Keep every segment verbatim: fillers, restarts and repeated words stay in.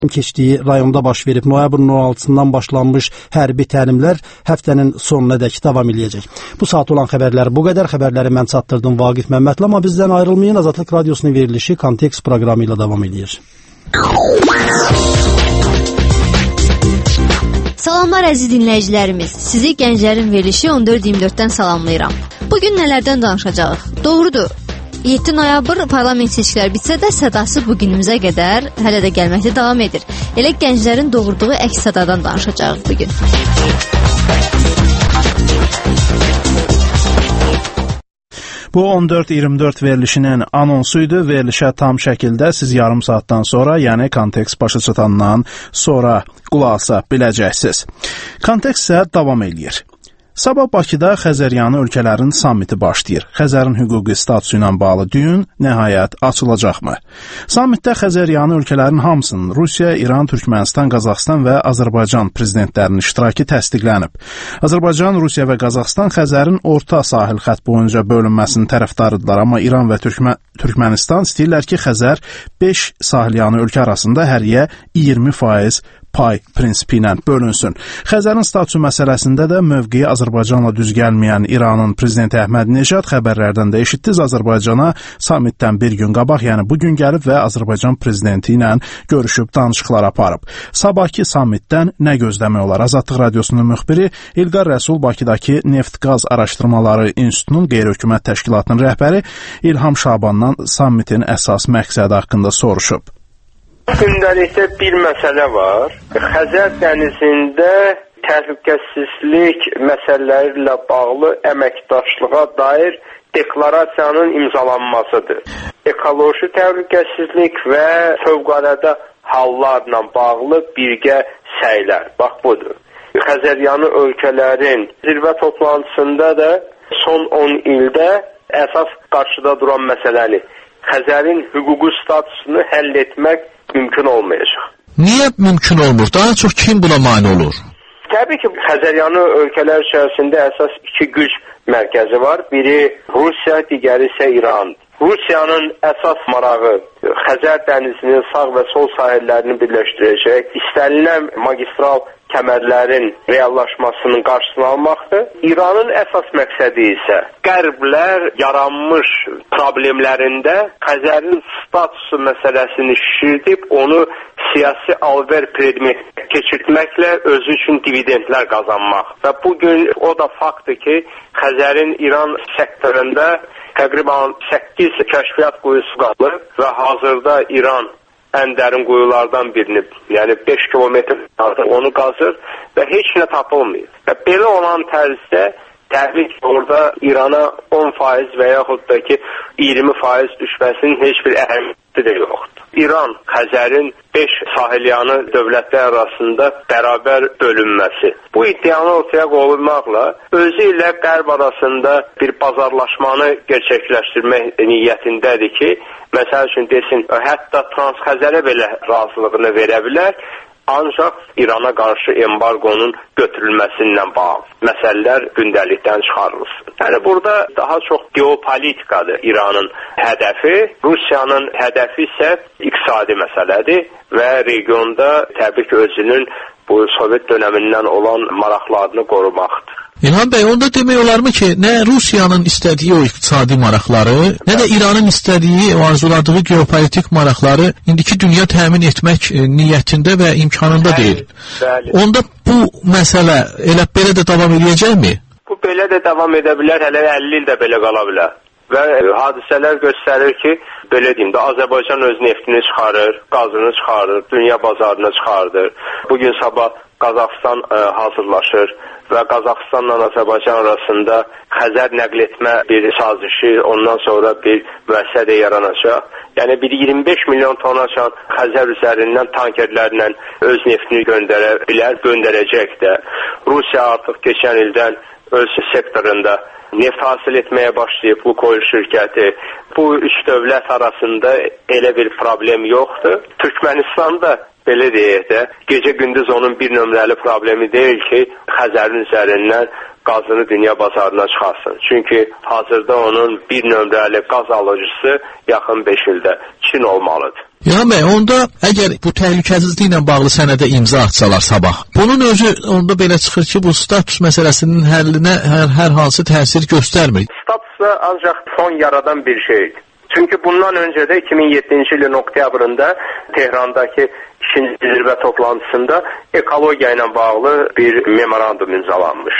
keçdiyi rayonda baş verib. Noyabrın on altısından başlanmış hərbi təlimlər həftənin sonuna dək davam eləyəcək. Bu saat olan xəbərlər bu qədər. Xəbərləri mən çatdırdım Vaqif Məmmədli, amma bizdən ayrılmayın. Azadlıq Radiosunun verilişi Kontekst proqramı ilə davam edir. Salamlar əziz dinləyicilərimiz. Sizi Gənclərin verilişi on dörd iyirmi dörddən salamlayıram. Bugün nələrdən danışacağıq? Doğrudur. yeddi noyabr parlament seçkiləri bitsə də sədası bu günümüzə qədər hələ də gəlməkdə davam edir. Elə gənclərin doğurduğu əks sədadan danışacağıq bugün. Bu on dörd iyirmi dörd verilişinin anonsu idi. Verilişə tam şəkildə siz yarım saatdan sonra, yəni kontekst başa çatandan sonra qulaq asa biləcəksiniz. Kontekst isə davam eləyir. Sabah Bakıda Xəzəryanı ölkələrin sammiti başlayır. Xəzərin hüquqi statusu ilə bağlı düyün nəhayət açılacaqmı? Sammitdə Xəzəryanı ölkələrin hamısının Rusiya, İran, Türkmənistan, Qazaxstan və Azərbaycan prezidentlərinin iştirakı təsdiqlənib. Azərbaycan, Rusiya və Qazaxstan Xəzərin orta sahil xətt boyunca bölünməsinin tərəfdarıdırlar, amma İran və Türkmə Türkmənistan istəyirlər ki, Xəzər beş sahilyanı ölkə arasında həriyə iyirmi faiz pay prinsipi ilə bölünsün. Xəzərin statusu məsələsində də mövqeyi Azərbaycanla düz gəlməyən İranın prezidenti Əhməd Neşad xəbərlərdən də eşitdiniz, Azərbaycana sammitdən bir gün qabaq, yəni bugün gəlib və Azərbaycan prezidenti ilə görüşüb danışıqlar aparıb. Sabahki sammitdən nə gözləmək olar? Azadlıq Radiosunun müxbiri İlqar Rəsul Bakıdakı Neft-Qaz Araşdırmaları İnstitutunun qeyri-hökumət təşkilatının rəhbəri İlham Şabandan sammitin əsas məqsədi haqqında soruşub. Gündəlikdə bir məsələ var. Xəzər dənizində təhlükəsizlik məsələləri ilə bağlı əməkdaşlığa dair deklarasiyanın imzalanmasıdır. Ekoloji təhlükəsizlik və fövqəladə hallarla bağlı birgə səylər. Bax budur. Xəzəryanı ölkələrin zirvə toplantısında da son on ildə əsas qarşıda duran məsələni Xəzərin hüquqi statusunu həll etmək mümkün olmayacaq. Niyə mümkün olmur? Daha çox kim buna mane olur? Təbii ki, Xəzəryanı ölkələr içərisində əsas iki güc mərkəzi var. Biri Rusiya, digəri isə İran. Rusiyanın əsas marağı Xəzər dənizinin sağ və sol sahillərini birləşdirəcək, istənilən magistral kəmərlərin reallaşmasının qarşısını almaqdır. İranın əsas məqsədi isə qərblər yaranmış problemlərində Xəzərin statusu məsələsini şişirdib, onu siyasi alver predmet keçirtməklə özü üçün dividendlər qazanmaq. Və bugün o da faktdır ki, Xəzərin İran sektorunda təqribən səkkiz kəşfiyyat quyusu qalır və hazırda İran ən dərin quyulardan birini, yəni beş kilometr onu qazır və heç nə tapılmıyor. Və belə olan tərzdə təbii ki, orada İrana on faiz və yaxud da ki iyirmi faiz düşməsinin heç bir əhəmiyyəti də yoxdur. İran, Xəzərin beş sahilyanı dövlətlər arasında bərabər bölünməsi. Bu iddianı ortaya qoyulmaqla özü ilə qərb arasında bir bazarlaşmanı gerçəkləşdirmək niyyətindədir ki, məsəl üçün desin, hətta Transxəzərə belə razılığını verə bilər, ancaq İrana qarşı embargonun götürülməsindən bağlı məsələlər gündəlikdən çıxarılsın. Yəni burada daha çox geopolitikadır İranın hədəfi, Rusiyanın hədəfi isə iqtisadi məsələdir və regionda təbii ki, özünün bu Sovet dönəmindən olan maraqlarını qorumaqdır. İlham bəy, onda demək olarmı ki, nə Rusiyanın istədiyi o iqtisadi maraqları, nə də İranın istədiyi, o arzuladığı geopolitik maraqları indiki dünya təmin etmək niyyətində və imkanında deyil. Bəli. Onda bu məsələ elə belə də davam edəcəkmi? Bu belə də davam edə bilər, hələ əlli il də belə qala bilər. Və hadisələr göstərir ki, belə deyim də, Azərbaycan öz neftini çıxarır, qazını çıxarır, dünya bazarına çıxardır. Bugün sabah Qazaxstan ə, hazırlaşır və Qazaxstanla Azərbaycan arasında Xəzər nəql etmə bir sazişi, ondan sonra bir müəssisədə yaranacaq. Yəni bir iyirmi beş milyon tonacan Xəzər üzərindən tankerlərlə öz neftini göndərə bilər, göndərəcək də. Rusiya artıq keçən ildən öz sektorunda neft hasil etməyə başlayıb, bu Lukoil şirkəti. Bu üç dövlət arasında elə bir problem yoxdur. Türkmənistanda belə deyək də, gecə-gündüz onun bir nömrəli problemi deyil ki, Xəzərin üzərindən qazını dünya bazarına çıxarsın. Çünki hazırda onun bir nömrəli qaz alıcısı yaxın beş ildə Çin olmalıdır. Yəni bəy, onda əgər bu təhlükəsizliklə bağlı sənədə imza atsalar sabah, bunun özü onda belə çıxır ki, bu status məsələsinin həllinə hər, hər hansı təsir göstərmir. Status da ancaq son yaradan bir şeydir. Çünki bundan öncə də iki min yeddinci ilin oktyabrında Tehrandakı ikinci zirvə toplantısında ekologiya ilə bağlı bir memorandum imzalanmış.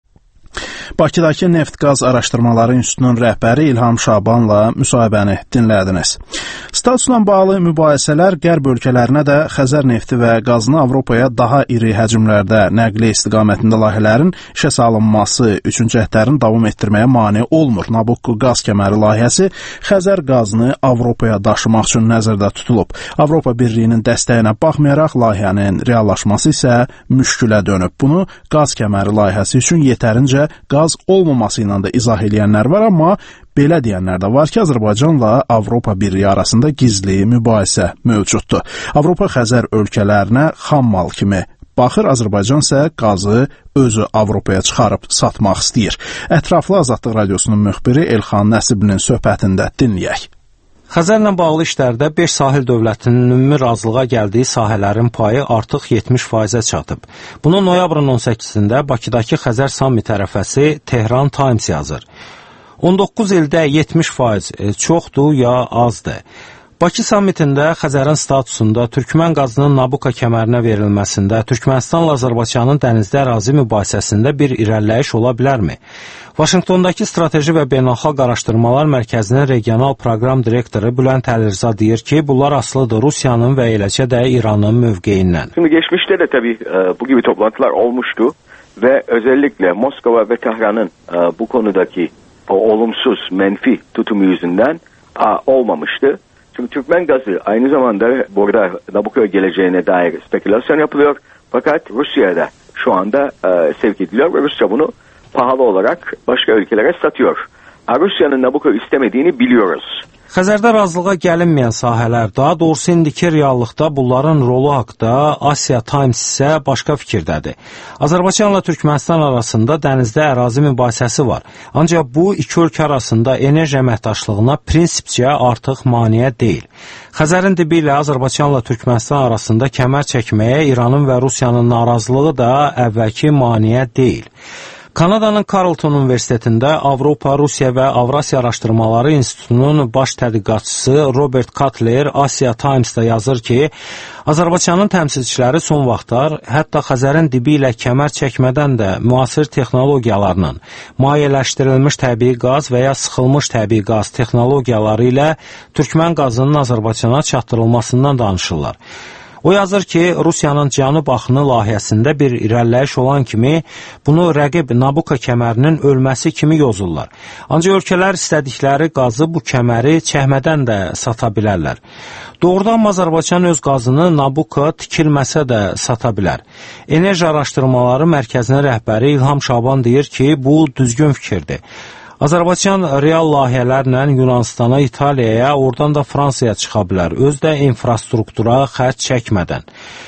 Bakıdakı Neft-Qaz Araşdırmaları İnstitutunun rəhbəri İlham Şabanla müsahibəni dinlədiniz. Statusla bağlı mübahisələr qərb ölkələrinə də Xəzər nefti və qazını Avropaya daha iri həcmlərdə nəqli istiqamətində layihələrin işə salınması üçün cəhdlərin davam etdirməyə mane olmur. Nabucco qaz kəməri layihəsi Xəzər qazını Avropaya daşımaq üçün nəzərdə tutulub. Avropa Birliyinin dəstəyinə baxmayaraq layihənin reallaşması isə müşkülə dönüb. Bunu qaz kəməri layihəsi üçün yetərincə qaz olmaması ilə də izah edənlər var, amma belə deyənlər də var ki, Azərbaycanla Avropa Birliyi arasında gizli mübahisə mövcuddur. Avropa Xəzər ölkələrinə xam mal kimi baxır, Azərbaycan isə qazı özü Avropaya çıxarıb satmaq istəyir. Ətraflı Azadlıq Radiosunun müxbiri Elxan Nəsibinin söhbətində dinləyək. Xəzərlə bağlı işlərdə beş sahil dövlətinin ümumi razılığa gəldiyi sahələrin payı artıq yetmiş faizə çatıb. Bunu noyabrın on səkkizində Bakıdakı Xəzər sammiti ərəfəsi Tehran Times yazır. on doqquz ildə yetmiş faiz çoxdur ya azdır? Bakı sammitində Xəzərin statusunda Türkmən qazının Nabucco kəmərinə verilməsində Türkmənistanla Azərbaycanın dənizdə ərazi mübahisəsində bir irəliləyiş ola bilərmi? Vaşinqtondakı Strateji və Beynəlxalq Araşdırmalar Mərkəzinin regional proqram direktoru Bülent Əlirza deyir ki, bunlar asılıdır Rusiyanın və eləcə də İranın mövqeyindən. Şimdi geçmişte de tabii bu gibi toplantılar olmuştu ve özellikle Moskova ve Tahran'ın bu konudaki o olumsuz, menfi tutumu yüzünden olmamıştı. Çünkü Türkmen gazı aynı zamanda burada Nabucco'ya geleceğine dair spekülasyon yapılıyor. Fakat Rusya'da şu anda e, sevk ediliyor ve Rusya bunu pahalı olarak başka ülkelere satıyor. Rusya'nın Nabucco istemediğini biliyoruz. Xəzərdə razılığa gəlinməyən sahələr, daha doğrusu indiki reallıqda bunların rolu haqda Asia Times isə başqa fikirdədir. Azərbaycanla Türkmənistan arasında dənizdə ərazi mübahisəsi var. Ancaq bu iki ölkə arasında enerji əməkdaşlığına prinsipcə artıq maneə deyil. Xəzərin dibi ilə Azərbaycanla Türkmənistan arasında kəmər çəkməyə İranın və Rusiyanın narazılığı da əvvəlki maneə deyil. Kanadanın Carleton Universitetində Avropa, Rusiya və Avrasiya Araşdırmaları İnstitutunun baş tədqiqatçısı Robert Cutler Asia Times-da yazır ki, Azərbaycanın təmsilçiləri son vaxtlar hətta Xəzərin dibi ilə kəmər çəkmədən də müasir texnologiyalarla, mayeləşdirilmiş təbii qaz və ya sıxılmış təbii qaz texnologiyaları ilə Türkmən qazının Azərbaycana çatdırılmasından danışırlar. O yazır ki, Rusiyanın Cənub axını layihəsində bir irəliləyiş olan kimi bunu rəqib Nabucco kəmərinin ölməsi kimi yozurlar. Ancaq ölkələr istədikləri qazı bu kəməri çəkmədən də sata bilərlər. Doğrudan Azərbaycan öz qazını Nabucco tikilməsə də sata bilər. Enerji Araşdırmaları Mərkəzinin rəhbəri İlham Şaban deyir ki, bu düzgün fikirdir. Azərbaycan real layihələrlə Yunanistana, İtaliyaya, oradan da Fransaya çıxa bilər, öz də infrastruktura xərc çəkmədən.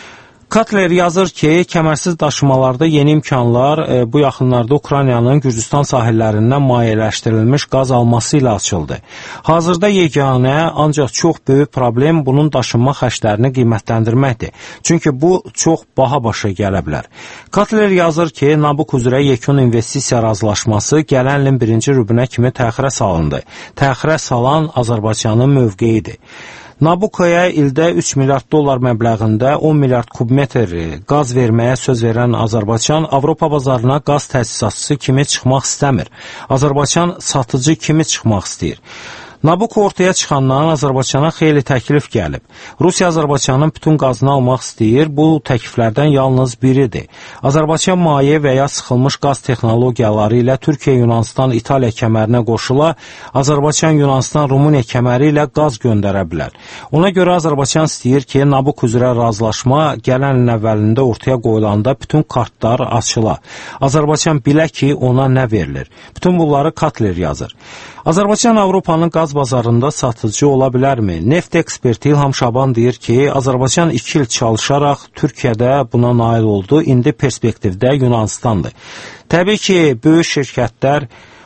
Cutler yazır ki, kəmərsiz daşımalarda yeni imkanlar e, bu yaxınlarda Ukraynanın Gürcüstan sahillərindən mayeləşdirilmiş qaz alması ilə açıldı. Hazırda yeganə, ancaq çox böyük problem bunun daşınma xərclərini qiymətləndirməkdir. Çünki bu çox baha başa gələ bilər. Cutler yazır ki, Nabucco üzrə yekun investisiya razılaşması gələn ilin birinci rübünə kimi təxirə salındı. Təxirə salan Azərbaycanın mövqeyidir. Nabuccoya ildə üç milyard dollar məbləğində on milyard kubmetr qaz verməyə söz verən Azərbaycan Avropa bazarına qaz təsisatçısı kimi çıxmaq istəmir. Azərbaycan satıcı kimi çıxmaq istəyir. Nabucco ortaya çıxandan Azərbaycana xeyli təklif gəlib. Rusiya Azərbaycanın bütün qazını almaq istəyir. Bu təkliflərdən yalnız biridir. Azərbaycan maye və ya sıxılmış qaz texnologiyaları ilə Türkiyə, Yunanistan, İtaliya kəmərinə qoşula, Azərbaycan, Yunanistan, Rumıniya kəməri ilə qaz göndərə bilər. Ona görə Azərbaycan istəyir ki, Nabucco üzrə razılaşma gələn ilin əvvəlində ortaya qoyulanda bütün kartlar açıla. Azərbaycan bilə ki, ona nə verilir. Bütün bunları Cutler yazır. Azərbaycan Avropanın qaz bazarında satıcı ola bilərmi? Neft eksperti İlham Şaban deyir ki, Azərbaycan iki il çalışaraq Türkiyədə buna nail oldu, indi perspektivdə Yunanistandır. Təbii ki, böyük şirkətlər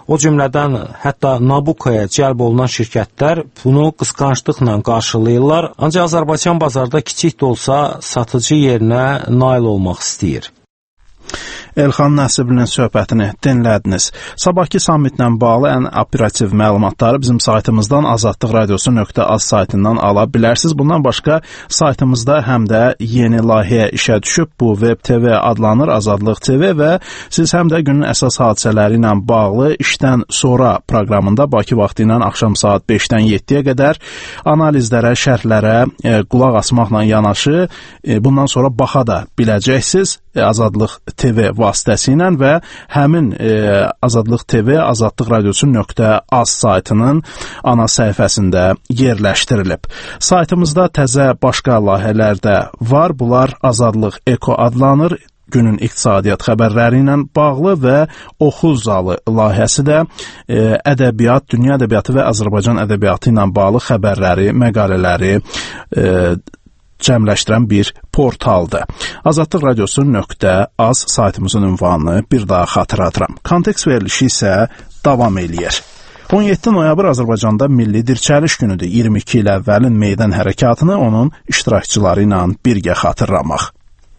O cümlədən hətta Nabucoya cəlb olunan şirkətlər bunu qısqanclıqla qarşılayırlar, ancaq Azərbaycan bazarda kiçik də olsa satıcı yerinə nail olmaq istəyir. Elxan Nəsiblinin söhbətini dinlədiniz. Sabahki sammitlə bağlı ən operativ məlumatları bizim saytımızdan azadlıq radiosu nöqtə az saytından ala bilərsiniz. Bundan başqa saytımızda həm də yeni layihəyə işə düşüb. Bu Web T V adlanır, Azadlıq T V və siz həm də günün əsas hadisələri ilə bağlı işdən sonra proqramında Bakı vaxtı ilə axşam saat beşdən yeddiyə qədər analizlərə, şərhlərə e, qulaq asmaqla yanaşı e, bundan sonra baxa da biləcəksiniz. Azadlıq T V vasitəsilə və həmin e, Azadlıq T V Azadlıq Radiosu nöqtə az saytının ana səhifəsində yerləşdirilib. Saytımızda təzə başqa layihələr də var. Bunlar Azadlıq Eko adlanır. Günün iqtisadiyyat xəbərləri ilə bağlı və oxu zalı layihəsi də e, ədəbiyyat, dünya ədəbiyyatı və Azərbaycan ədəbiyyatı ilə bağlı xəbərləri, məqalələri e, cəmləşdirən bir portaldır. Azadlıq Radiosu nöqtə az saytımızın ünvanını bir daha xatırladıram. Kontekst verilişi isə davam eləyir. on yeddi noyabr Azərbaycanda Milli Dirçəliş günüdür. iyirmi iki il əvvəlin meydan hərəkatını onun iştirakçıları ilə birgə xatırlamaq.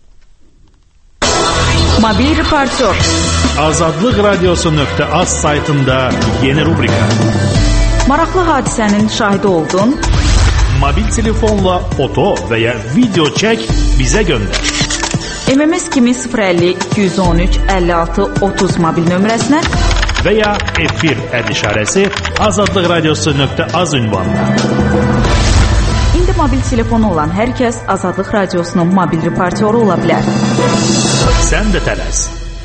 Mobil reportyor. Azadlıq Radiosu nöqtə az saytında yeni rubrika. Maraqlı hadisənin şahidi oldun. Mobil telefonla foto və ya video çək, bizə göndər. M M S kimi sıfır əlli iki on üç əlli altı otuz mobil nömrəsinə və ya efir əd işarəsi Azadlıq Radiosu nöqtə az ünvanına. İndi mobil telefonu olan hər kəs Azadlıq Radiosunun mobil reportyoru ola bilər. Sən də tələs.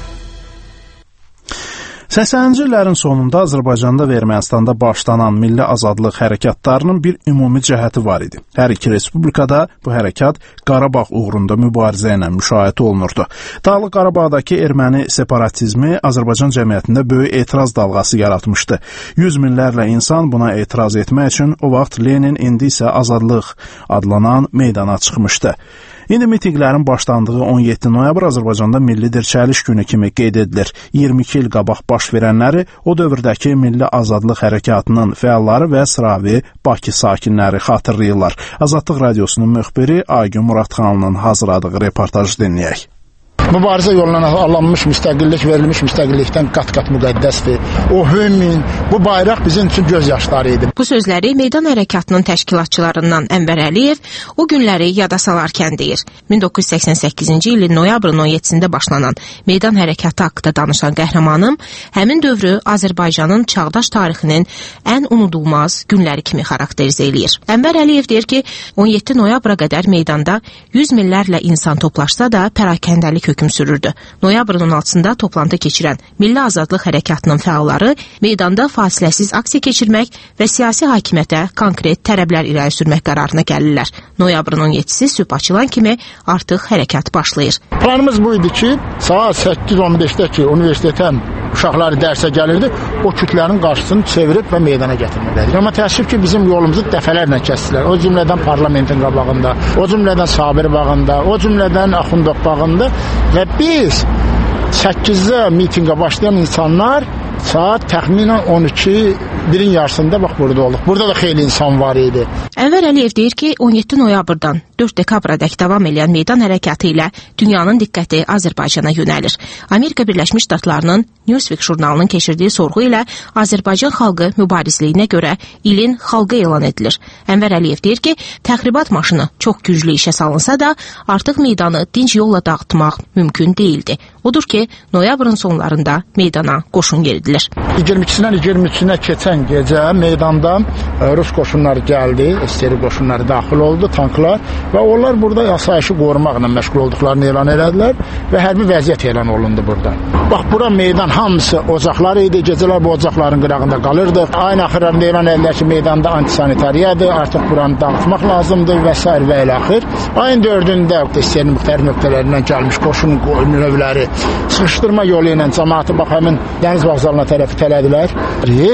səksəninci illərin sonunda Azərbaycanda və Ermənistanda başlanan milli azadlıq hərəkatlarının bir ümumi cəhəti var idi. Hər iki respublikada bu hərəkat Qarabağ uğrunda mübarizə ilə müşahidə olunurdu. Dağlıq Qarabağdakı erməni separatizmi Azərbaycan cəmiyyətində böyük etiraz dalğası yaratmışdı. Yüz minlərlə insan buna etiraz etmək üçün o vaxt Lenin, indi isə Azadlıq adlanan meydana çıxmışdı. İndi mitinqlərin başlandığı on yeddi noyabr Azərbaycanda Milli Dirçəliş günü kimi qeyd edilir. iyirmi iki il qabaq baş verənləri o dövrdəki milli azadlıq hərəkatının fəalları və sıravi Bakı sakinləri xatırlayırlar. Azadlıq Radiosunun müxbiri Aygün Muradxanlının hazırladığı reportajı dinləyək. Mübarizə yoluna alınmış müstəqillik, verilmiş müstəqillikdən qat-qat müqəddəsdir. O hümmin, bu bayraq bizim üçün göz yaşları idi. Bu sözləri meydan hərəkatının təşkilatçılarından Ənvər Əliyev o günləri yada salarkən deyir. min doqquz yüz səksən səkkizinci ilin noyabrın on yeddisində başlanan meydan hərəkatı haqqında danışan qəhrəmanım həmin dövrü Azərbaycanın çağdaş tarixinin ən unudulmaz günləri kimi xarakterizə eləyir. Ənvər Əliyev deyir ki, on yeddi noyabra qədər meydanda yüz minlərlə insan toplaşsa da pərakəndəlik hökm sürürdü. Noyabrın on altısında toplantı keçirən Milli Azadlıq Hərəkatının fəalları meydanda fasiləsiz aksiya keçirmək və siyasi hakimiyyətə konkret tələblər irəli sürmək qərarına gəlirlər. Noyabrın on yeddisi sübh açılan kimi artıq hərəkat başlayır. Planımız bu idi ki, saat səkkiz on beşdə ki, universitetən uşaqları dərsə gəlirdi, o kütlərin qarşısını çevirib və meydana gətirməklədir. Amma təəssüf ki, bizim yolumuzu dəfələrlə kəsdilər. O cümlədən parlamentin qabağında, o cümlədən Sabir bağında, o cümlədən Axundov bağında və biz səkkizdə mitinqə başlayan insanlar saat təxminən on iki birin yarısında bax burada olduq. Burada da xeyli insan var idi. Ənvər Əliyev deyir ki, on yeddi noyabrdan dörd dekabradək davam edən meydan hərəkatı ilə dünyanın diqqəti Azərbaycana yönəlir. Amerika Birləşmiş Ştatlarının Newsweek jurnalının keçirdiyi sorğu ilə Azərbaycan xalqı mübarizliyinə görə ilin xalqı elan edilir. Ənvər Əliyev deyir ki, təxribat maşını çox güclü işə salınsa da artıq meydanı dinc yolla dağıtmaq mümkün değildi. Odur ki, noyabrın sonlarında meydana qoşun yeridilir. iyirmi ikisindən iyirmi üçünə keçən gecə meydanda Rus qoşunları gəldi, S S R qoşunları daxil oldu, tanklar və onlar burada asayişi qorumaqla məşğul olduqlarını elan elədilər və hərbi vəziyyət elan olundu burada. Bax, bura meydan hamısı ocaqlar idi, gecələr bu ocaqların qırağında qalırdıq. Ayın axırlarında elan edilər ki, meydanda antisanitariyadır, artıq buranı dağıtmaq lazımdır və s. və elə axır. Ayın dördündə S S R-in müxtəlif nöqtələrindən gəlmiş qoşun növləri sıxışdırma yolu ilə cəmaatı bax həmin dəniz vağzalına tərəf itələdilər. Heç bir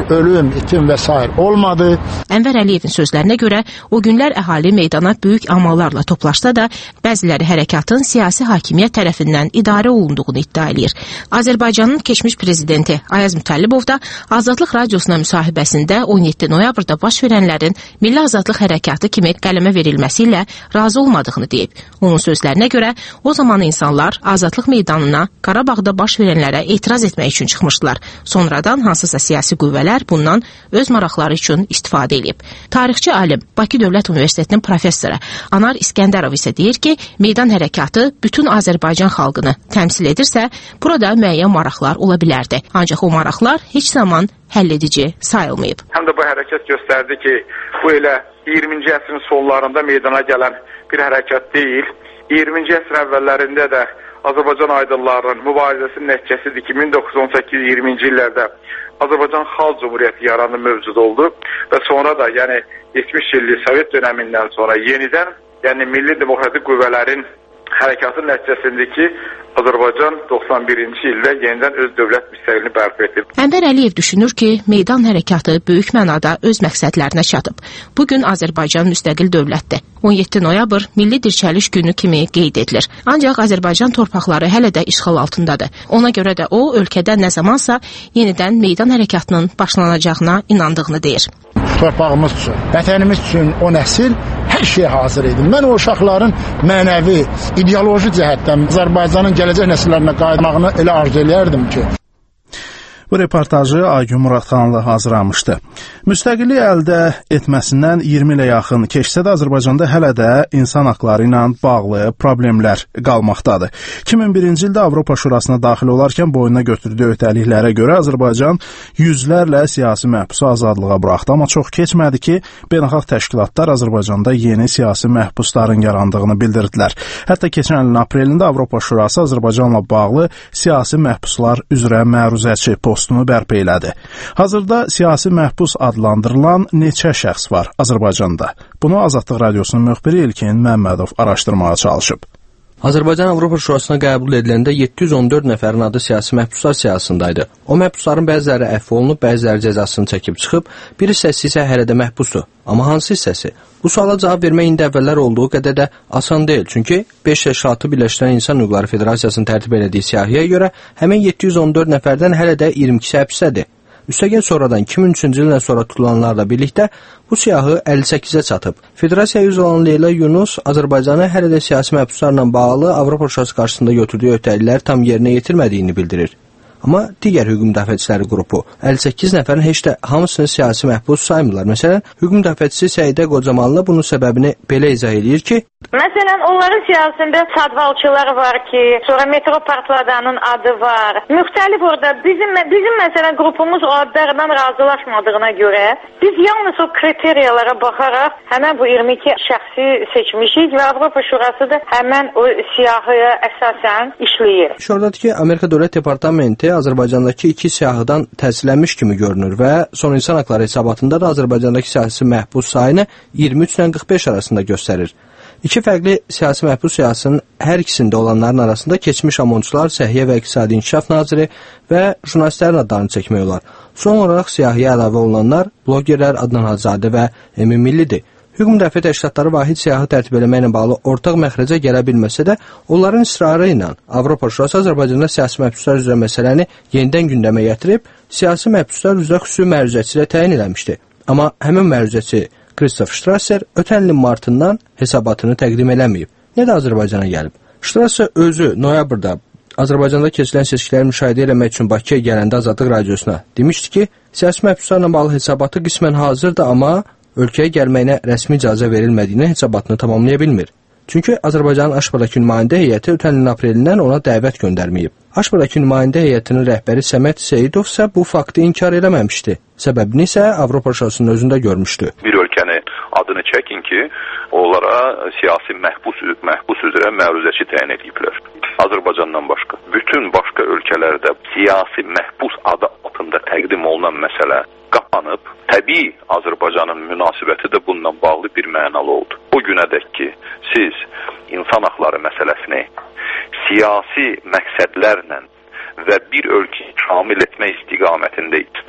ölüm, itim və s. olmadı. Ənvər Əliyevin sözlərinə görə o günlər əhali meydana böyük amallarla toplaşsa da, bəziləri hərəkatın siyasi hakimiyyət tərəfindən idarə olunduğunu iddia edir. Azərbaycanın keçmiş prezidenti Ayaz Mütəllibov da Azadlıq Radiosuna müsahibəsində on yeddi noyabrda baş verənlərin Milli Azadlıq Hərəkatı kimi qələmə verilməsi ilə razı olmadığını deyib. Onun sözlərinə görə o zaman insanlar Azadlıq meydanına Qarabağda baş verənlərə etiraz etmək üçün çıxmışdılar. Sonradan hansısa siyasi qüvvələr bundan öz maraqları üçün istifadə edib. Tarixçi alim Bakı Dövlət Universitetinin professoru Anar İskəndərov isə deyir ki, meydan hərəkatı bütün Azərbaycan xalqını təmsil edirsə, burada müəyyən maraqlar ola bilərdi. Ancaq o maraqlar heç zaman həll edici sayılmayıb. Həm də bu hərəkat göstərdi ki, bu elə iyirminci əsrin sonlarında meydana gələn bir hərəkat deyil. iyirminci əsrin əvvəllərində də Azərbaycan aydınlarının mübarizəsinin nəticəsidir ki, min doqquz yüz on səkkiz iyirminci illərdə Azərbaycan Xalq Cumhuriyyəti yaranı mövcud oldu və sonra da, yəni yetmiş illik Sovet dönəmindən sonra yenidən, yəni milli demokratik qüvvələrin hərəkatın nəticəsində ki, Azərbaycan doxsan birinci ildə yenidən öz dövlət müstəqilini bərpa etdi. Ənvər Əliyev düşünür ki, meydan hərəkatı böyük mənada öz məqsədlərinə çatıb. Bugün Azərbaycan müstəqil dövlətdir. on yeddi noyabr Milli Dirçəliş Günü kimi qeyd edilir. Ancaq Azərbaycan torpaqları hələ də işğal altındadır. Ona görə də o, ölkədə nə zamansa yenidən meydan hərəkatının başlanacağına inandığını deyir. Torpağımız üçün, vətənimiz üçün o nəsil hər şeyə hazır idi. Mən o uşaqların mənəvi, ideoloji cəhətdən Azərbaycanın gələcək nəsillərinə qayıtmağını elə arzu eləyərdim ki. Bu reportajı Aygün Muradxanlı hazırlamışdı. Müstəqillik əldə etməsindən iyirmi ilə yaxın keçsə də Azərbaycanda hələ də insan haqları ilə bağlı problemlər qalmaqdadır. iki min birinci ildə Avropa Şurasına daxil olarkən boynuna götürdüyü öhdəliklərə görə Azərbaycan yüzlərlə siyasi məhbusu azadlığa buraxdı. Amma çox keçmədi ki, beynəlxalq təşkilatlar Azərbaycanda yeni siyasi məhbusların yarandığını bildirdilər. Hətta keçən ilin aprelində Avropa Şurası Azərbaycanla bağlı siyasi məhbuslar üzrə məruzəçi postunu bərpa elədi. Hazırda siyasi məhbus adlandırılan neçə şəxs var Azərbaycanda? Bunu Azadlıq Radiosunun müxbiri İlkin Məmmədov araşdırmağa çalışıb. Azərbaycan Avropa Şurasına qəbul ediləndə yeddi yüz on dörd nəfərin adı siyasi məhbuslar siyahısındaydı. O məhbusların bəziləri əfv olunub, bəziləri cəzasını çəkib çıxıb, bir hissəsi isə hələ də məhbusdur. Amma hansı hissəsi? Bu suala cavab vermək indi əvvəllər olduğu qədər də asan deyil. Çünki beş təşkilatı birləşdirən İnsan Hüquqları Federasiyasının tərtib elədiyi siyahıya görə həmin yeddi yüz on dörd nəfərdən hələ də iyirmi ikisi həbsdədir. Üstəgəl sonradan iki min üçüncü ildən sonra tutulanlarla birlikdə bu siyahı əlli səkkizə çatıb. Federasiyaya üzv olan Leyla Yunus Azərbaycanı hələ də siyasi məhbuslarla bağlı Avropa Şurası qarşısında götürdüyü öhdəlikləri tam yerinə yetirmədiyini bildirir. Amma digər hüquq müdafiəçiləri qrupu əlli səkkiz nəfərin heç də hamısını siyasi məhbus saymırlar. Məsələn, hüquq müdafiəçisi Səidə Qocamanlı bunun səbəbini belə izah edir ki, Məsələn, onların siyasətində sadvalçılar var ki, sonra metro partladanın adı var. Müxtəlif orada bizim bizim məsələn qrupumuz o adlardan razılaşmadığına görə biz yalnız o kriteriyalara baxaraq həmin bu iyirmi iki şəxsi seçmişik və Avropa Şurası da həmin o siyahıya əsasən işləyir. Şuradadır ki, Amerika Dövlət Departamenti Azərbaycandakı iki siyahıdan təsirlənmiş kimi görünür və son insan haqları hesabatında da Azərbaycandakı siyasi məhbus sayını iyirmi üç ilə qırx beş arasında göstərir. İki fərqli siyasi məhbus siyasının hər ikisində olanların arasında keçmiş amonçular, Səhiyyə və İqtisadi İnkişaf Naziri və jurnalistlərin adlarını çəkmək olar. Son olaraq siyahıya əlavə olunanlar blogerlər Adnan Hacızadə və Emin Millidir. Hüquq müdafiə təşkilatları vahid siyahı tərtib eləməklə bağlı ortaq məxrəcə gələ bilməsə də, onların israrı ilə Avropa Şurası Azərbaycanda siyasi məhbuslar üzrə məsələni yenidən gündəmə gətirib, siyasi məhbuslar üzrə xüsusi məruzəçi ilə təyin eləmişdi. Amma həmin məruzəçi Christoph Strasser ötən ilin martından hesabatını təqdim eləməyib. Nə də Azərbaycana gəlib. Strasser özü noyabrda Azərbaycanda keçilən seçkiləri müşahidə eləmək üçün Bakıya gələndə Azadlıq Radiosuna demişdi ki, siyasi məhbuslarla bağlı hesabatı qismən hazırdır, amma ölkəyə gəlməyinə rəsmi icazə verilmədiyinə hesabatını tamamlaya bilmir. Çünki Azərbaycanın Aşbadakı nümayəndə heyəti ötən ilin aprelindən ona dəvət göndərməyib. Aşbadakı nümayəndə heyətinin rəhbəri Səməd Seyidov isə bu faktı inkar eləməmişdi. Səbəbini isə Avropa Şurasının özündə görmüşdü. Bir ölkənin adını çəkin ki, onlara siyasi məhbus, məhbus üzrə məruzəçi təyin ediblər. Azərbaycandan başqa. Bütün başqa ölkələrdə siyasi məhbus adı altında təqdim olunan məsələ qapanıb. Təbii Azərbaycanın münasibəti də bununla bağlı bir mənalı oldu. O günədək ki, siz insan haqları məsələsini siyasi məqsədlərlə və bir ölkəni şamil etmək istiqamətində istifadə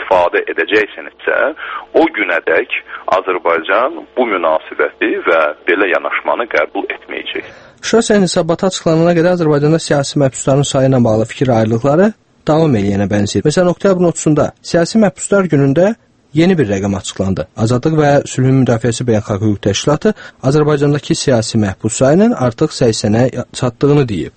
istifadə edəcəksinizsə, o günədək Azərbaycan bu münasibəti və belə yanaşmanı qəbul etməyəcək. Şəxsən hesabata açıqlanana qədər Azərbaycanda siyasi məhbusların sayı ilə bağlı fikir ayrılıqları davam eləyənə bənzəyir. Məsələn, oktyabrın otuzunda siyasi məhbuslar günündə yeni bir rəqəm açıqlandı. Azadlıq və Sülhün Müdafiəsi Beynəlxalq Hüquq Təşkilatı Azərbaycandakı siyasi məhbus sayının artıq səksənə çatdığını deyib.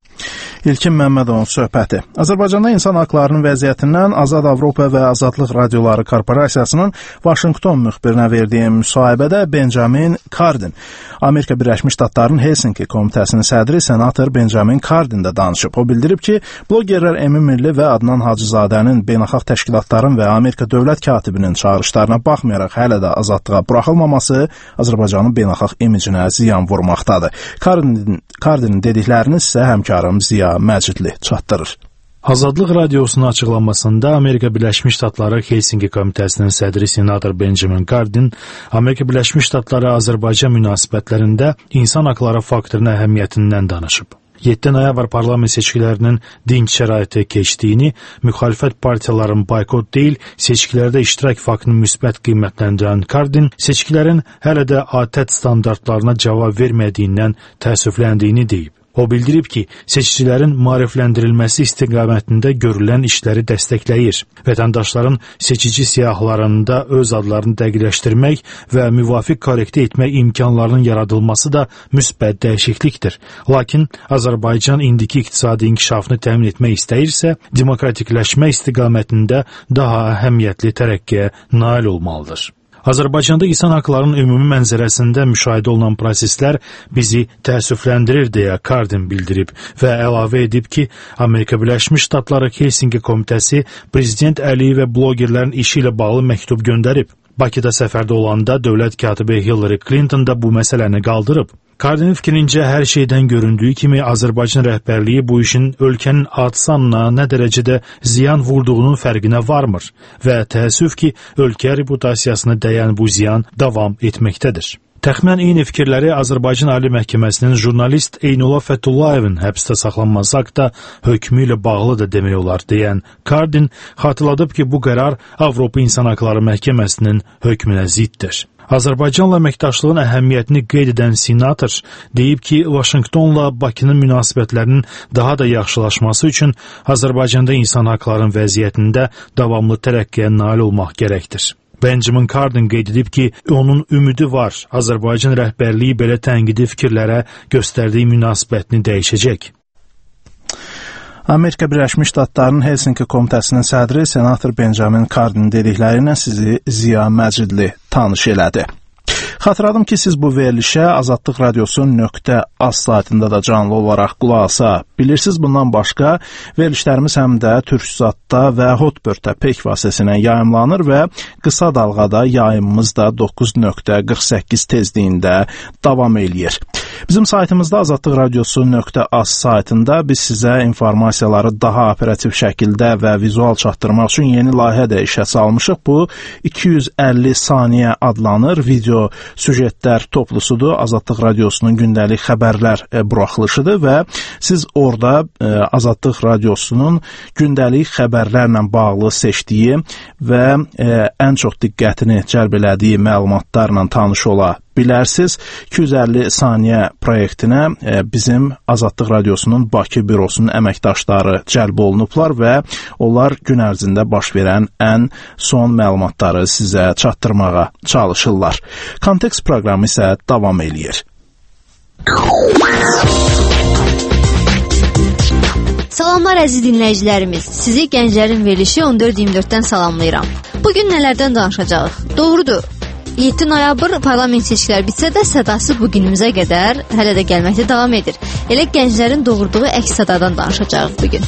İlkin Məmmədovun söhbəti. Azərbaycanda insan haqlarının vəziyyətindən Azad Avropa və Azadlıq Radioları Korporasiyasının Vaşinqton müxbirinə verdiyi müsahibədə Benjamin Cardin, Amerika Birləşmiş Ştatlarının Helsinki Komitəsinin sədri senator Benjamin Cardin də danışıb. O bildirib ki, blogerlər Emin Milli və Adnan Hacızadənin beynəlxalq təşkilatların və Amerika dövlət katibinin çağırışlarına baxmayaraq hələ də azadlığa buraxılmaması Azərbaycanın beynəlxalq imicinə ziyan vurmaqdadır. Cardinin, Cardinin dediklərini isə həmkarım Ziya Məcidli çatdırır. Azadlıq Radiosunun açıqlanmasında Amerika Birləşmiş Ştatları Helsinki Komitəsinin sədri senator Benjamin Cardin Amerika Birləşmiş Ştatları Azərbaycan münasibətlərində insan haqları faktorunun əhəmiyyətindən danışıb. yeddi noyabr parlament seçkilərinin dinç şəraitə keçdiyini, müxalifət partiyaların boykot deyil, seçkilərdə iştirak faktını müsbət qiymətləndirən Cardin, seçkilərin hələ də ATƏT standartlarına cavab vermədiyindən təəssüfləndiyini deyib. O bildirib ki, seçicilərin maarifləndirilməsi istiqamətində görülən işləri dəstəkləyir. Vətəndaşların seçici siyahılarında öz adlarını dəqiqləşdirmək və müvafiq korrektə etmək imkanlarının yaradılması da müsbət dəyişiklikdir. Lakin Azərbaycan indiki iqtisadi inkişafını təmin etmək istəyirsə, demokratikləşmə istiqamətində daha əhəmiyyətli tərəqqiyə nail olmalıdır. Azərbaycanda insan haqlarının ümumi mənzərəsində müşahidə olunan proseslər bizi təəssüfləndirir deyə Cardin bildirib və əlavə edib ki, Amerika Birləşmiş Ştatları Helsinki Komitəsi Prezident Əliyev və blogerlərin işi ilə bağlı məktub göndərib. Bakıda səfərdə olanda dövlət katibi Hillary Clinton da bu məsələni qaldırıb. Cardinin fikrincə hər şeydən göründüyü kimi Azərbaycan rəhbərliyi bu işin ölkənin ad-sanına nə dərəcədə ziyan vurduğunun fərqinə varmır və təəssüf ki, ölkə reputasiyasına dəyən bu ziyan davam etməkdədir. Təxminən eyni fikirləri Azərbaycan Ali Məhkəməsinin jurnalist Eynullah Fətullayevin həbsdə saxlanması haqda hökmü ilə bağlı da demək olar deyən Cardin xatırladıb ki, bu qərar Avropa İnsan Haqları Məhkəməsinin hökmünə ziddir. Azərbaycanla əməkdaşlığın əhəmiyyətini qeyd edən senator deyib ki, Vaşinqtonla Bakının münasibətlərinin daha da yaxşılaşması üçün Azərbaycanda insan haqlarının vəziyyətində davamlı tərəqqiyə nail olmaq gərəkdir. Benjamin Cardin qeyd edib ki, onun ümidi var, Azərbaycan rəhbərliyi belə tənqidi fikirlərə göstərdiyi münasibətini dəyişəcək. Amerika Birləşmiş Ştatlarının Helsinki Komitəsinin sədri senator Benjamin Cardin dedikləri ilə sizi Ziya Məcidli tanış elədi. Xatırladım ki, siz bu verilişə Azadlıq Radiosu nöqtə az saytında da canlı olaraq qulaq asa bilirsiniz. Bundan başqa verilişlərimiz həm də Türksatda və Hotbird-də peyk vasitəsilə yayımlanır və qısa dalğada yayımımız da doqquz nöqtə qırx səkkiz tezliyində davam eləyir. Bizim saytımızda Azadlıq Radiosu nöqtə az saytında biz sizə informasiyaları daha operativ şəkildə və vizual çatdırmaq üçün yeni layihə də işə salmışıq. Bu iki yüz əlli saniyə adlanır. Video süjetlər toplusudur. Azadlıq Radiosunun gündəlik xəbərlər e, buraxılışıdır və siz orada e, Azadlıq Radiosunun gündəlik xəbərlərlə bağlı seçdiyi və e, ən çox diqqətini cəlb elədiyi məlumatlarla tanış ola bilərsiniz. iki yüz əlli saniyə proyektinə e, bizim Azadlıq Radiosunun Bakı bürosunun əməkdaşları cəlb olunublar və onlar gün ərzində baş verən ən son məlumatları sizə çatdırmağa çalışırlar. Kontekst proqramı isə davam eləyir. Salamlar əziz dinləyicilərimiz. Sizi Gənclərin verilişi on dörd iyirmi dörddən salamlayıram. Bugün nələrdən danışacağıq? Doğrudur. yeddi noyabr parlament seçkiləri bitsə də sədası bu günümüzə qədər hələ də gəlməkdə davam edir. Elə gənclərin doğurduğu əks sədadan danışacağıq bugün.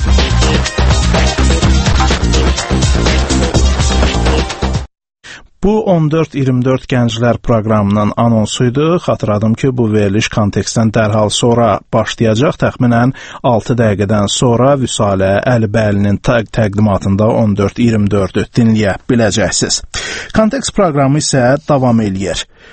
Bu on dörd iyirmi dörd Gənclər proqramının anonsuydu. Xatırladım ki, bu veriliş kontekstdən dərhal sonra başlayacaq. Təxminən altı dəqiqədən sonra Vüsalə Əlibəylinin təq təqdimatında on dörd iyirmi dördü dinləyə biləcəksiniz. Kontekst proqramı isə davam eləyir.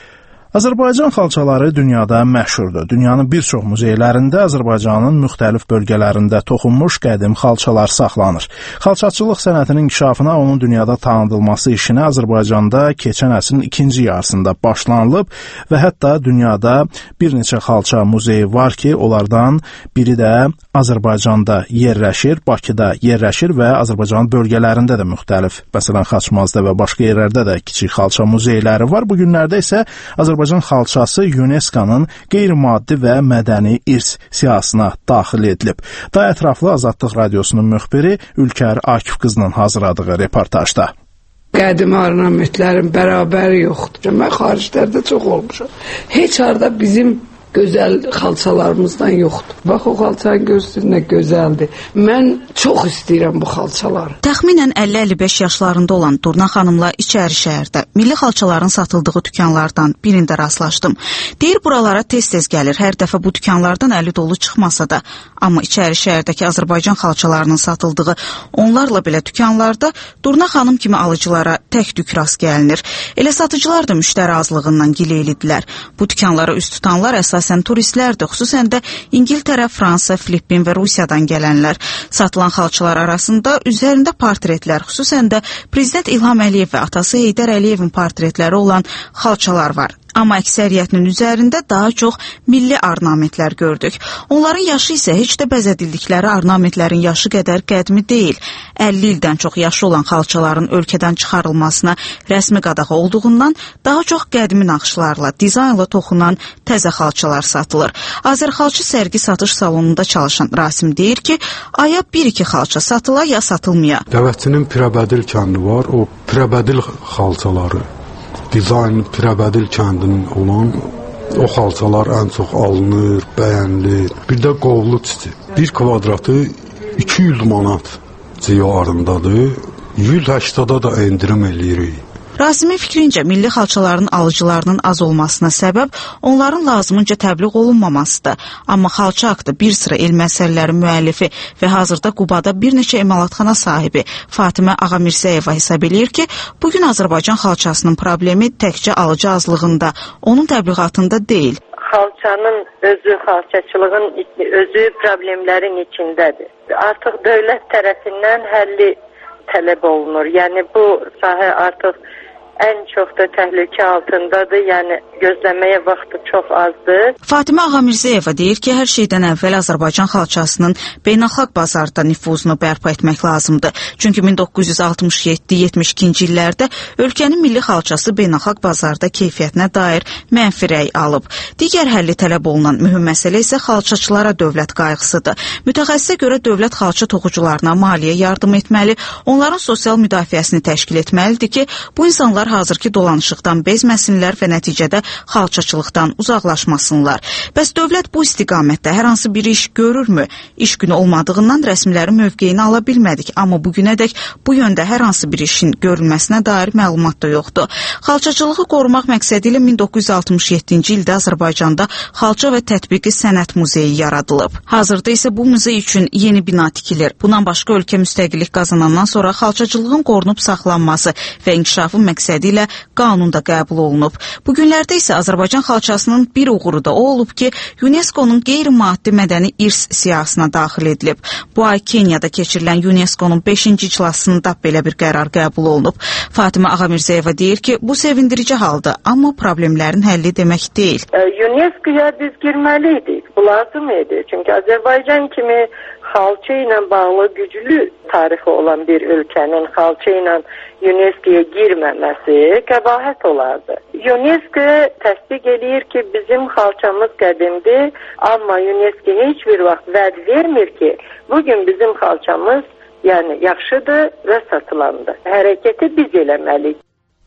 Azərbaycan xalçaları dünyada məşhurdur. Dünyanın bir çox muzeylərində Azərbaycanın müxtəlif bölgələrində toxunmuş qədim xalçalar saxlanır. Xalçaçılıq sənətinin inkişafına, onun dünyada tanıdılması işinə Azərbaycanda keçən əsrin ikinci yarısında başlanılıb və hətta dünyada bir neçə xalça muzeyi var ki, onlardan biri də Azərbaycanda yerləşir, Bakıda yerləşir və Azərbaycanın bölgələrində də müxtəlif, məsələn Xaçmazda və başqa yerlərdə də kiçik xalça muzeyləri var. Bu günlərdə isə Azərbaycan xalçası UNESCO-nun qeyri-maddi və mədəni irs siyahısına daxil edilib. Daha ətraflı Azadlıq Radiosunun müxbiri Ülkər Akif qızının hazırladığı reportajda. Qədim ornamentlərin bərabəri yoxdur. Mən xariclərdə çox olmuşam. Heç harda bizim gözəl xalçalarımızdan yoxdur. Bax, o xalçanın görsün nə gözəldir. Mən çox istəyirəm bu xalçaları. Təxminən əlli əlli beş yaşlarında olan Durna xanımla İçəri şəhərdə milli xalçaların satıldığı dükanlardan birində rastlaşdım. Deyir, buralara tez-tez gəlir. Hər dəfə bu dükanlardan əli dolu çıxmasa da. Amma İçəri şəhərdəki Azərbaycan xalçalarının satıldığı onlarla belə dükanlarda Durna xanım kimi alıcılara tək tük rast gəlinir. Elə satıcılar da müştəri azlığından gileylidilər. Bu dükanlara üst tutanlar əsas əsasən turistlərdir, xüsusən də İngiltərə, Fransa, Filippin və Rusiyadan gələnlər. Satılan xalçalar arasında üzərində portretlər, xüsusən də Prezident İlham Əliyev və atası Heydər Əliyevin portretləri olan xalçalar var. Amma əksəriyyətinin üzərində daha çox milli ornamentlər gördük. Onların yaşı isə heç də bəzədildikləri ornamentlərin yaşı qədər qədimi deyil. əlli ildən çox yaşı olan xalçaların ölkədən çıxarılmasına rəsmi qadağa olduğundan daha çox qədimi naxışlarla, dizaynla toxunan təzə xalçalar satılır. Azərxalçı sərgi satış salonunda çalışan Rasim deyir ki, aya bir-iki xalça satıla ya satılmaya. Dəvətçinin Pirabədil kəndi var, o Pirabədil xalçaları. Dizayn Pirabədil kəndinin olan o xalçalar ən çox alınır, bəyənilir. Bir də qovlu çiçi. Bir kvadratı iki yüz manat civarındadır. yüz həştada da endirim eləyirik. Rasimin fikrincə, milli xalçaların alıcılarının az olmasına səbəb onların lazımınca təbliğ olunmamasıdır. Amma xalça haqqında bir sıra elmi əsərlərin müəllifi və hazırda Qubada bir neçə emalatxana sahibi Fatimə Ağamirzəyeva hesab eləyir ki, bugün Azərbaycan xalçasının problemi təkcə alıcı azlığında, onun təbliğatında deyil. Xalçanın özü, xalçaçılığın özü problemlərin içindədir. Artıq dövlət tərəfindən həlli tələb olunur. Yəni bu sahə artıq ən çox da təhlükə altındadır, yəni gözləməyə vaxtı çox azdır. Fatimə Ağamirzəyeva deyir ki, hər şeydən əvvəl Azərbaycan xalçasının beynəlxalq bazarda nüfuzunu bərpa etmək lazımdır. Çünki min doqquz yüz altmış yeddi yetmiş ikinci illərdə ölkənin milli xalçası beynəlxalq bazarda keyfiyyətinə dair mənfi rəy alıb. Digər həlli tələb olunan mühüm məsələ isə xalçaçılara dövlət qayğısıdır. Mütəxəssisə görə dövlət xalça toxucularına maliyyə yardım etməli, onların sosial müdafiəsini təşkil etməlidir ki, bu insanlar hazırki dolanışıqdan bezməsinlər və nəticədə xalçaçılıqdan uzaqlaşmasınlar. Bəs dövlət bu istiqamətdə hər hansı bir iş görürmü? İş günü olmadığından rəsmilərin mövqeyini ala bilmədik, amma bugünədək bu yöndə hər hansı bir işin görülməsinə dair məlumat da yoxdur. Xalçaçılığı qorumaq məqsədi ilə min doqquz yüz altmış yeddinci ildə Azərbaycanda Xalça və Tətbiqi Sənət Muzeyi yaradılıb. Hazırda isə bu muzey üçün yeni bina tikilir. Bundan başqa ölkə müstəqillik qazanandan sonra xalçaçılığın qorunub saxlanması və inkişafı məqsədi ilə qanun da qəbul olunub. Bu günlərdə isə Azərbaycan xalçasının bir uğuru da o olub ki, UNESCO-nun qeyri-maddi mədəni irs siyahısına daxil edilib. Bu ay Kenyada keçirilən UNESCO-nun beşinci iclasında belə bir qərar qəbul olunub. Fatimə Ağamirzəyeva deyir ki, bu sevindirici haldır, amma problemlərin həlli demək deyil. UNESCO-ya biz girməliydik, bu lazım idi. Çünki Azərbaycan kimi xalça ilə bağlı güclü tarixi olan bir ölkənin xalça ilə UNESCO-ya girməməsi qəbahət olardı. UNESCO təsdiq edir ki, bizim xalçamız qədimdir, amma UNESCO heç bir vaxt vəd vermir ki, bugün bizim xalçamız yəni yaxşıdır və satılandır. Hərəkəti biz eləməliyik.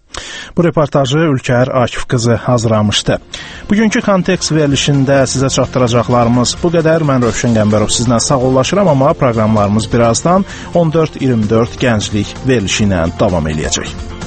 Bu reportajı Ülkər Akif qızı hazırlamışdı. Bugünkü kontekst verilişində sizə çatdıracaqlarımız bu qədər. Mən Rövşən Qəmbərov sizlə sağollaşıram, amma proqramlarımız birazdan on dörd iyirmi dörd gənclik verilişi ilə davam eləyəcək.